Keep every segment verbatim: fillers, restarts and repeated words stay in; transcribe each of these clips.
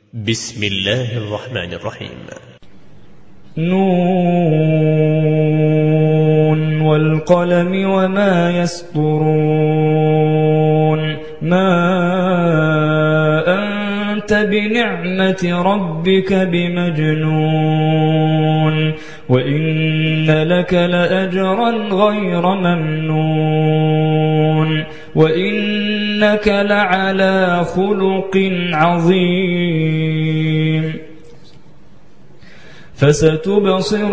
بسم الله الرحمن الرحيم. نون والقلم وما يسطرون ما أنت بنعمة ربك بمجنون وإن لك لأجرا غير ممنون وإنك لعلى خلق عظيم فستبصر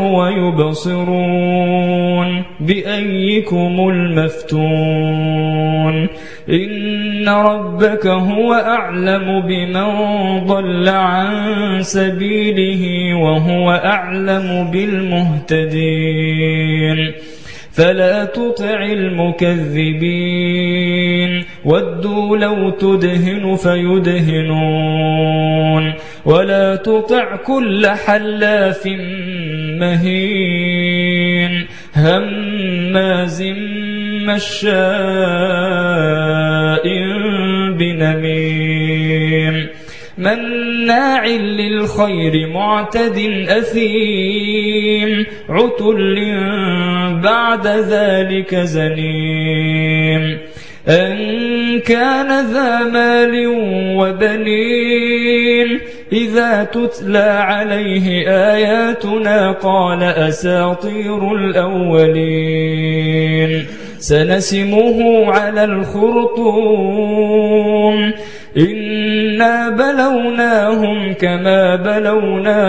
ويبصرون بأيكم المفتون إن ربك هو أعلم بمن ضل عن سبيله وهو أعلم بالمهتدين فلا تطع المكذبين ودوا لو تدهن فيدهنون ولا تطع كل حلاف مهين هماز مشاء بنميم مناع للخير معتد أثيم عتل بعد ذلك زنيم أن كان ذا مال وبنين إذا تتلى عليه آياتنا قال أساطير الأولين سنسمه على الخرطوم إنا بلوناهم كما بلونا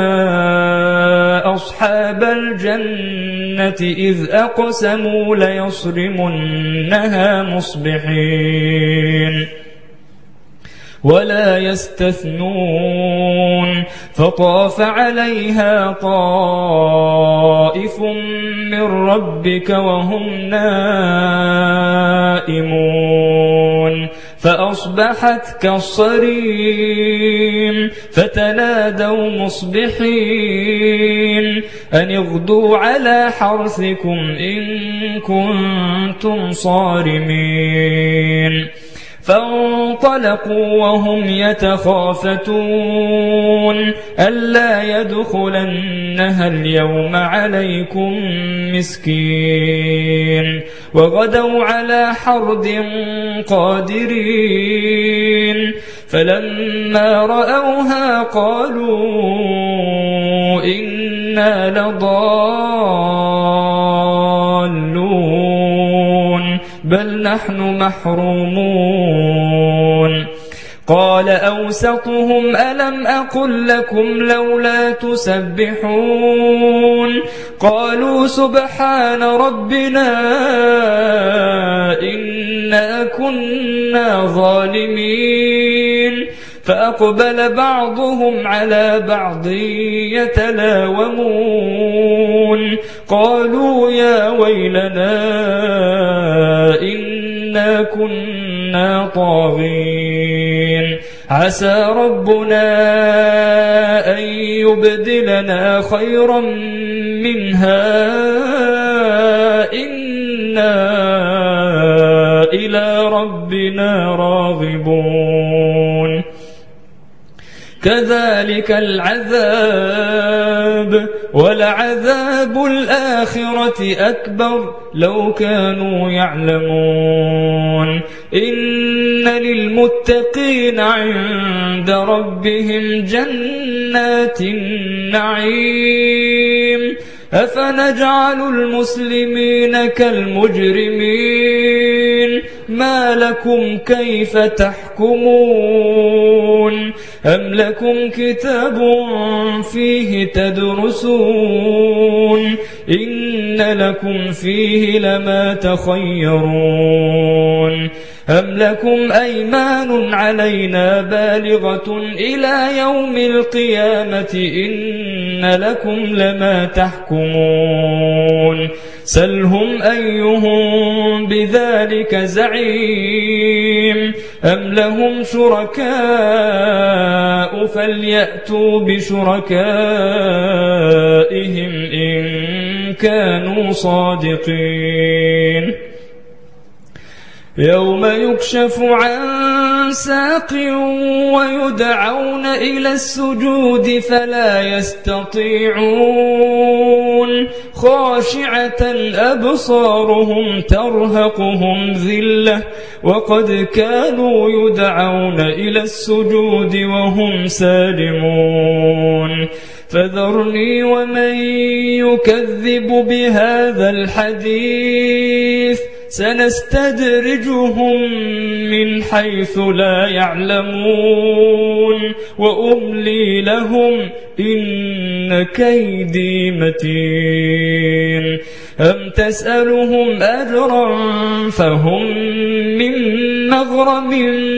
أصحاب الجنة إذ أقسموا ليصرمنها مصبحين ولا يستثنون فطاف عليها طائف من ربك وهم نائمون فأصبحت كالصريم فتنادوا مصبحين أن اغدوا على حرثكم إن كنتم صارمين فانطلقوا وهم يتخافتون ألا يدخلنها اليوم عليكم مسكين وغدوا على حرد قادرين فلما رأوها قالوا إنا لضالون بل نحن محرومون قال أوسطهم ألم أقل لكم لولا تسبحون قالوا سبحان ربنا إنا كنا ظالمين فأقبل بعضهم على بعض يتلاومون قالوا يا ويلنا إنا كنا طاغين عسى ربنا أن يبدلنا خيرا منها إنا إلى ربنا راغبون كذلك العذاب ولعذاب الآخرة أكبر لو كانوا يعلمون إن للمتقين عند ربهم جنات النعيم أفنجعل المسلمين كالمجرمين ما لكم كيف تحكمون أم لكم كتاب فيه تدرسون إن لكم فيه لما تخيرون أم لكم أيمان علينا بالغة إلى يوم القيامة إن لكم لما تحكمون سلهم أيهم بذلك زعيم أم لهم شركاء فليأتوا بشركائهم إن كانوا صادقين يوم يكشف عن ساق ويدعون إلى السجود فلا يستطيعون خاشعة أبصارهم ترهقهم ذلة وقد كانوا يدعون إلى السجود وهم سالمون فذرني ومن يكذب بهذا الحديث سنستدرجهم من حيث لا يعلمون وأملي لهم إن كيدي متين أم تسألهم أجرا فهم من مغرم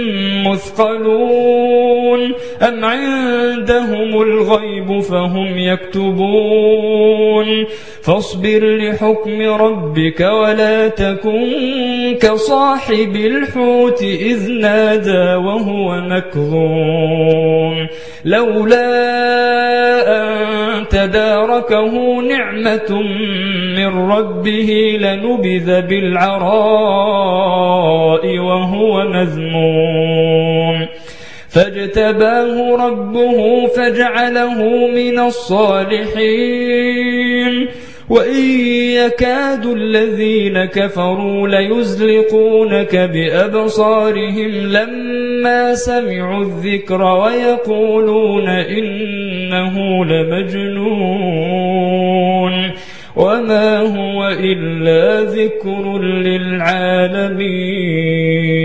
مثقلون أم عندهم الغيب فهم يكتبون فاصبر لحكم ربك ولا تكن كصاحب الحوت إذ نادى وهو مكظوم لولا أن تداركه نعمة من ربه لنبذ بالعراء وهو مذموم فاجتباه ربه فجعله من الصالحين وإن يكاد الذين كفروا ليزلقونك بأبصارهم لما سمعوا الذكر ويقولون إنه لمجنون وما هو إلا ذكر للعالمين.